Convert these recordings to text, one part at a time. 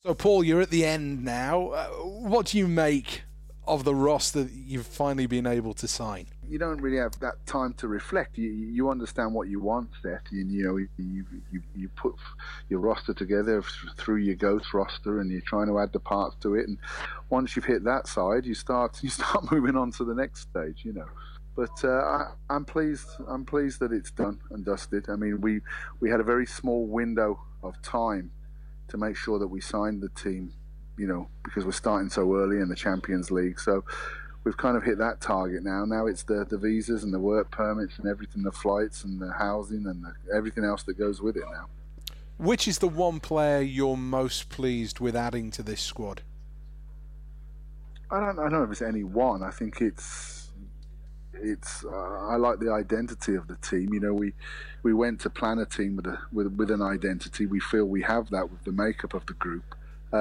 So, Paul, you're at the end now. What do you make of the roster that you've finally been able to sign? You don't really have that time to reflect. You understand what you want, Seth. You put your roster together through your ghost roster, and you're trying to add the parts to it. And once you've hit that side, you start moving on to the next stage. But I'm pleased. I'm pleased that it's done and dusted. I mean, we had a very small window of time to make sure that we signed the team, because we're starting so early in the Champions League. So we've kind of hit that target now. Now it's the visas and the work permits and everything, the flights and the housing and everything else that goes with it now. Which is the one player you're most pleased with adding to this squad? I don't know if it's any one. I think I like the identity of the team. We went to plan a team with an identity. We feel we have that with the makeup of the group.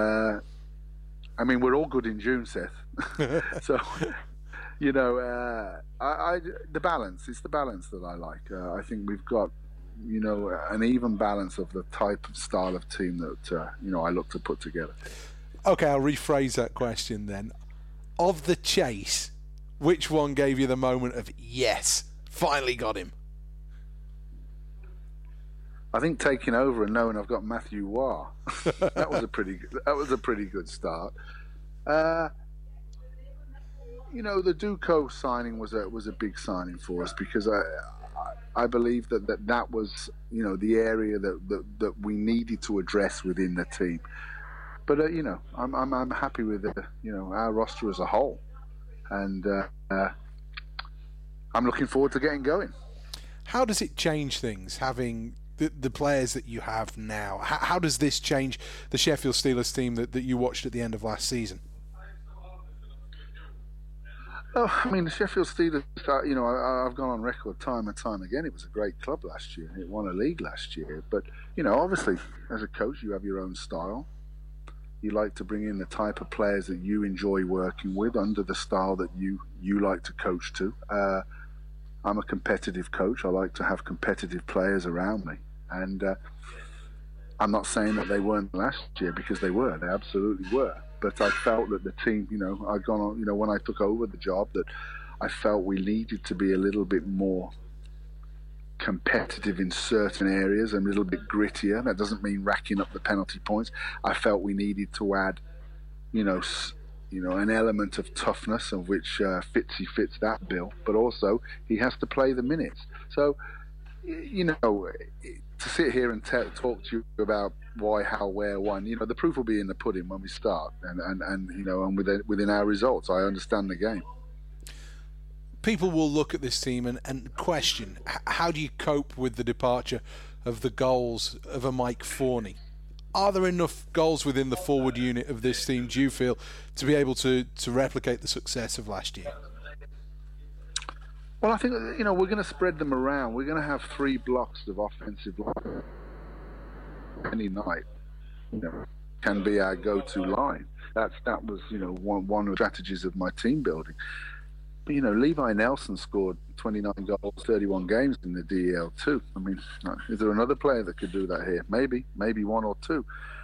I mean, we're all good in June, Seth. So, the balance. It's the balance that I like. I think we've got, an even balance of the type of style of team that, I look to put together. Okay, I'll rephrase that question then. Of the chase, which one gave you the moment of, yes, finally got him? I think taking over and knowing I've got Matthew Waugh, that was a pretty good start. The Duco signing was a big signing for us, because I believe that was the area that we needed to address within the team. But I'm happy with our roster as a whole, and I'm looking forward to getting going. How does it change things having the players that you have now? How does this change the Sheffield Steelers team that you watched at the end of last season? Oh, I mean, the Sheffield Steelers, I've gone on record time and time again. It was a great club last year. It won a league last year. But, obviously, as a coach, you have your own style. You like to bring in the type of players that you enjoy working with under the style that you like to coach to. I'm a competitive coach. I like to have competitive players around me. And I'm not saying that they weren't last year, because they were. They absolutely were. But I felt that the team, I'd gone on, when I took over the job, that I felt we needed to be a little bit more competitive in certain areas, and a little bit grittier. That doesn't mean racking up the penalty points. I felt we needed to add, an element of toughness, of which Fitzy fits that bill, but also he has to play the minutes. So, to sit here and talk to you about why, how, where, when, the proof will be in the pudding when we start, and within our results. I understand the game. People will look at this team and question, how do you cope with the departure of the goals of a Mike Forney? Are there enough goals within the forward unit of this team, do you feel, to be able to replicate the success of last year? Well, I think, we're going to spread them around. We're going to have 3 blocks of offensive line any night. Can be our go-to line. That was, one of the strategies of my team building. But, Levi Nelson scored 29 goals, 31 games in the DEL2. I mean, is there another player that could do that here? Maybe 1 or 2.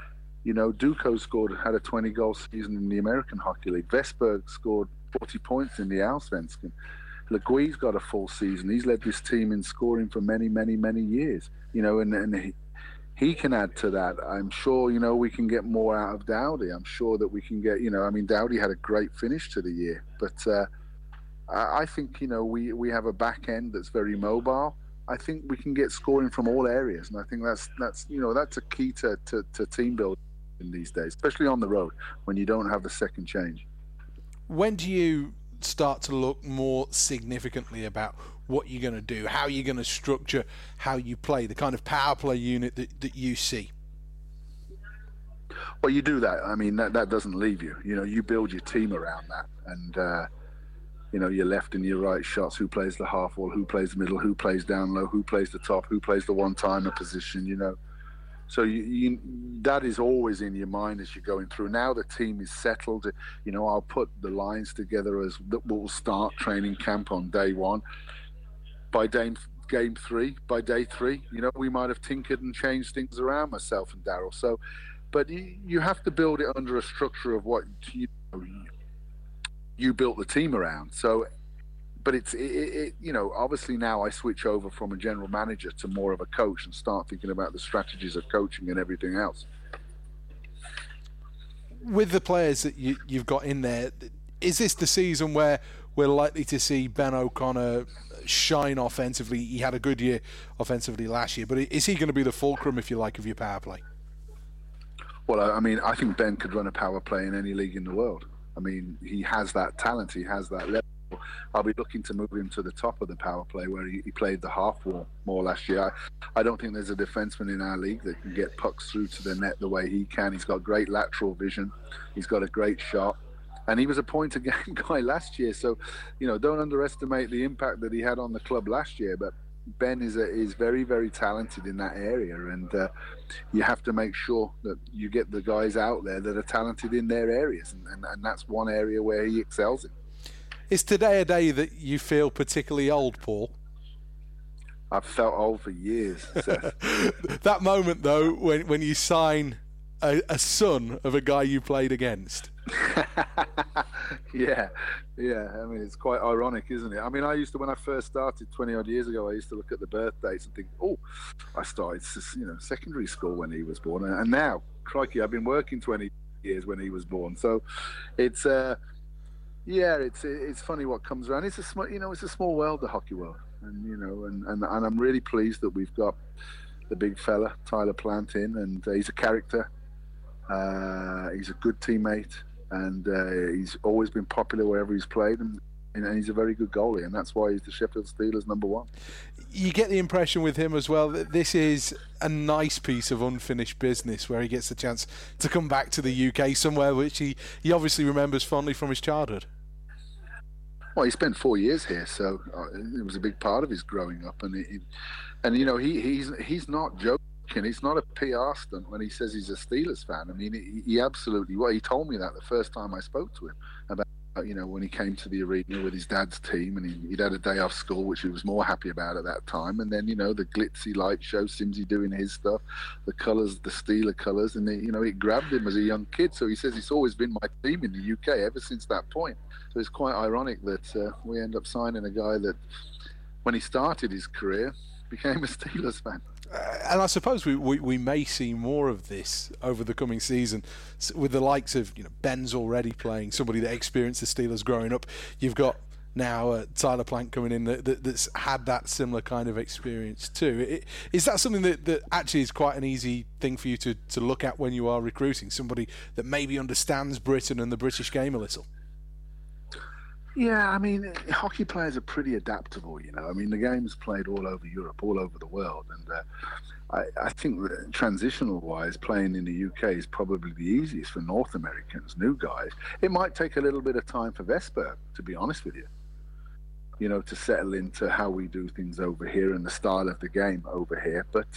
Duco had a 20-goal season in the American Hockey League. Vesberg scored 40 points in the Allsvenskan. Legui's got a full season. He's led this team in scoring for many, many, many years. And he can add to that. I'm sure, we can get more out of Dowdy. I'm sure that we can get, Dowdy had a great finish to the year. But I think, we have a back end that's very mobile. I think we can get scoring from all areas. And I think that's a key to team building these days, especially on the road when you don't have the second change. When do you start to look more significantly about what you're going to do, how you're going to structure how you play, the kind of power play unit that you see? Well, you do that. I mean, that doesn't leave you. You build your team around that, and your left and your right shots, who plays the half wall, who plays the middle, who plays down low, who plays the top, who plays the one-timer position, So that is always in your mind as you're going through. Now the team is settled. I'll put the lines together as that will start training camp on day 1. By game 3, by day 3, we might have tinkered and changed things around, myself and Daryl. So, But you have to build it under a structure of what you built the team around. So, but obviously now I switch over from a general manager to more of a coach and start thinking about the strategies of coaching and everything else. With the players that you've got in there, is this the season where we're likely to see Ben O'Connor shine offensively? He had a good year offensively last year, but is he going to be the fulcrum, if you like, of your power play? Well, I mean, I think Ben could run a power play in any league in the world. I mean, he has that talent, he has that level. I'll be looking to move him to the top of the power play where he played the half wall more last year. I don't think there's a defenseman in our league that can get pucks through to the net the way he can. He's got great lateral vision. He's got a great shot. And he was a point-a-game guy last year. So, don't underestimate the impact that he had on the club last year. But Ben is very, very talented in that area. And you have to make sure that you get the guys out there that are talented in their areas. And that's one area where he excels in. Is today a day that you feel particularly old, Paul? I've felt old for years, Seth. That moment, though, when you sign a son of a guy you played against. Yeah. I mean, it's quite ironic, isn't it? I mean, when I first started 20-odd years ago, I used to look at the birth dates and think, I started, secondary school when he was born. And now, crikey, I've been working 20 years when he was born. So it's... it's funny what comes around. It's a small world, the hockey world, and I'm really pleased that we've got the big fella Tyler Plant in, and he's a character. He's a good teammate, and he's always been popular wherever he's played, and he's a very good goalie, and that's why he's the Sheffield Steelers #1. You get the impression with him as well that this is a nice piece of unfinished business where he gets the chance to come back to the UK, somewhere which he obviously remembers fondly from his childhood. Well, he spent 4 years here, so it was a big part of his growing up. He's not joking. He's not a PR stunt when he says he's a Steelers fan. I mean, he absolutely. Well, he told me that the first time I spoke to him about when he came to the arena with his dad's team, and he'd had a day off school, which he was more happy about at that time. And then the glitzy light show, Simsy doing his stuff, the colours, the Steeler colours, and it grabbed him as a young kid. So he says it's always been my team in the UK ever since that point. So it's quite ironic that we end up signing a guy that, when he started his career, became a Steelers fan. And I suppose we may see more of this over the coming season with the likes of Ben's already playing, somebody that experienced the Steelers growing up. You've got now Tyler Plant coming in that's had that similar kind of experience too. Is that something that actually is quite an easy thing for you to look at when you are recruiting somebody that maybe understands Britain and the British game a little? Yeah, I mean, hockey players are pretty adaptable, I mean, the game's played all over Europe, all over the world. And I think that transitional-wise, playing in the UK is probably the easiest for North Americans, new guys. It might take a little bit of time for Vesper, to be honest with you, to settle into how we do things over here and the style of the game over here. But,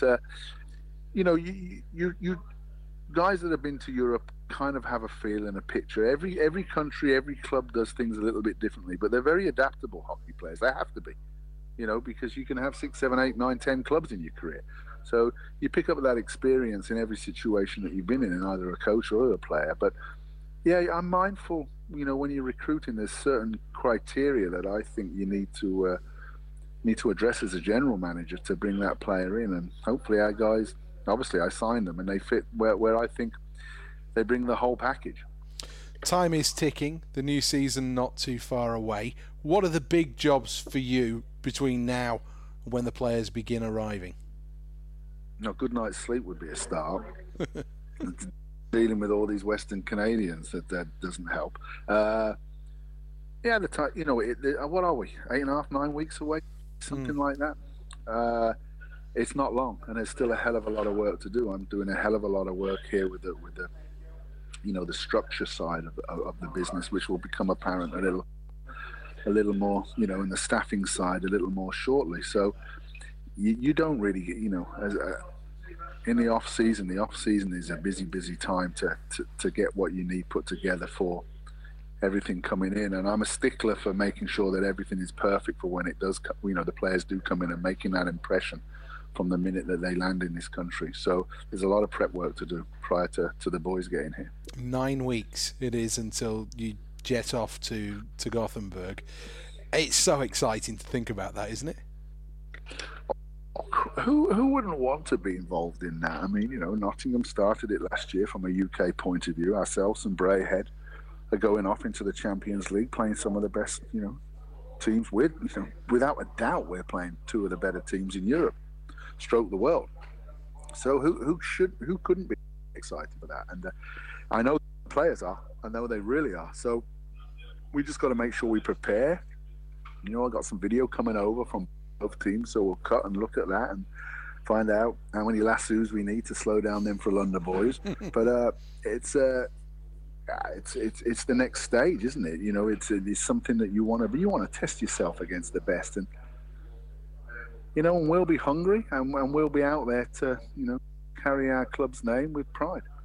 you guys that have been to Europe kind of have a feel and a picture. Every country, every club does things a little bit differently, but they're very adaptable hockey players. They have to be, because you can have 6, 7, 8, 9, 10 clubs in your career. So you pick up that experience in every situation that you've been in either a coach or a player. But yeah, I'm mindful, when you're recruiting, there's certain criteria that I think you need to address as a general manager to bring that player in. And hopefully our guys, obviously I signed them and they fit where I think they bring the whole package. Time is ticking, the new season not too far away. What are the big jobs for you between now and when the players begin arriving? A good night's sleep would be a start. Dealing with all these Western Canadians, that doesn't help. What are we? 8.5, 9 weeks away, something like that. It's not long, and there's still a hell of a lot of work to do. I'm doing a hell of a lot of work here with the the structure side of the business, which will become apparent a little more, in the staffing side a little more shortly. So you don't really get, in the off season is a busy time to get what you need put together for everything coming in. And I'm a stickler for making sure that everything is perfect for when it does, the players do come in, and making that impression from the minute that they land in this country. So there's a lot of prep work to do prior to the boys getting here. 9 weeks it is until you jet off to Gothenburg. It's so exciting to think about that, isn't it? Who wouldn't want to be involved in that? I mean, Nottingham started it last year from a UK point of view. Ourselves and Braehead are going off into the Champions League, playing some of the best, teams. Without a doubt, we're playing two of the better teams in Europe, stroke the world. So who couldn't be excited for that? And I know the players are. I know they really are. So we just got to make sure we prepare. I got some video coming over from both teams, so we'll cut and look at that and find out how many lassos we need to slow down them for London boys. But it's the next stage, isn't it? It's something that you want to test yourself against the best, and and we'll be hungry and we'll be out there to carry our club's name with pride.